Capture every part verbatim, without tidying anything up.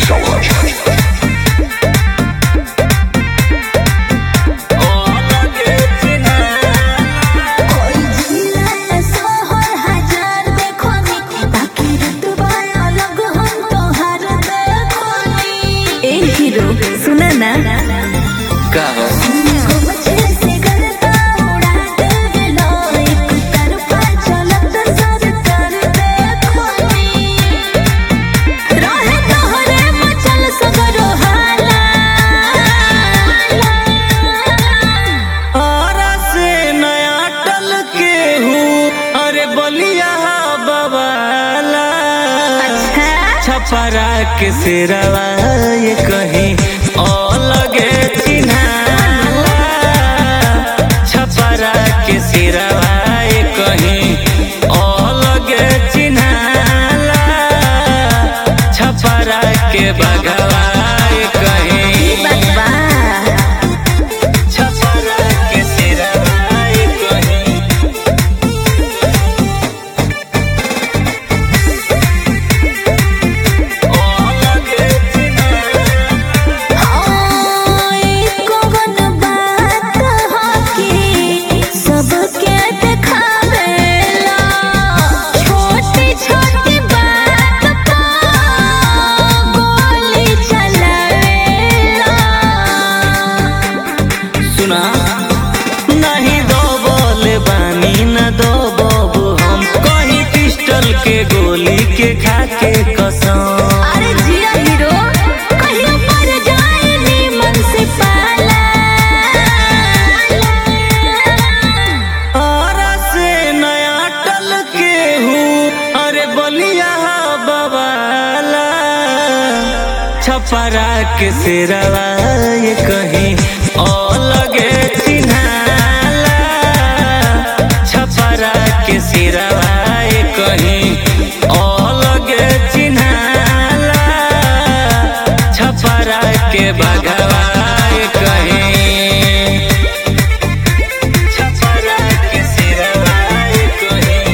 सुना ना का हो छपरा के सिरवा ये कहीं अलगे चिन्हाला। छपरा के सिरवा ये कहीं अलगे चिन्हाला। छपरा के बगवा ये कहीं छपरा के सिरवा ये कहीं नहीं दो बोले बानी न दो बाबू हम कहीं पिस्टल के गोली के खा के कसम। अरे जिया हीरो कहीं पर जाए नी मन से पाला। और से नया टल के हूँ अरे बलिया बवाला। छपरा के सिरवा ये कहीं अलगे चिन्हाला। छपरा के सिरवा ये कहीं अलगे चिन्हाला। छपरा के बगवा ये कहीं छपरा के सिरवा ये कहीं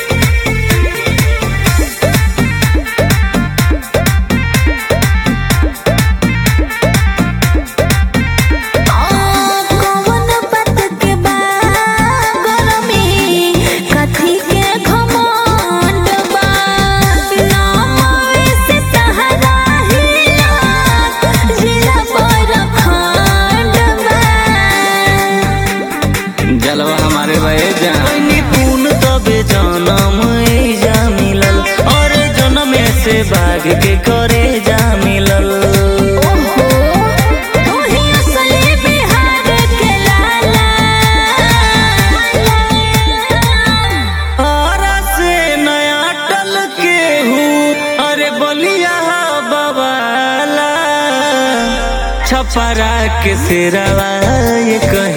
जलवा हमारे भये जानी पून तबे जनम जा मिलल और जनम से बाग के करे जा मिलल। और से नया टल के हूँ अरे बलिया बवाला। छपरा के सिरवा ये कहीं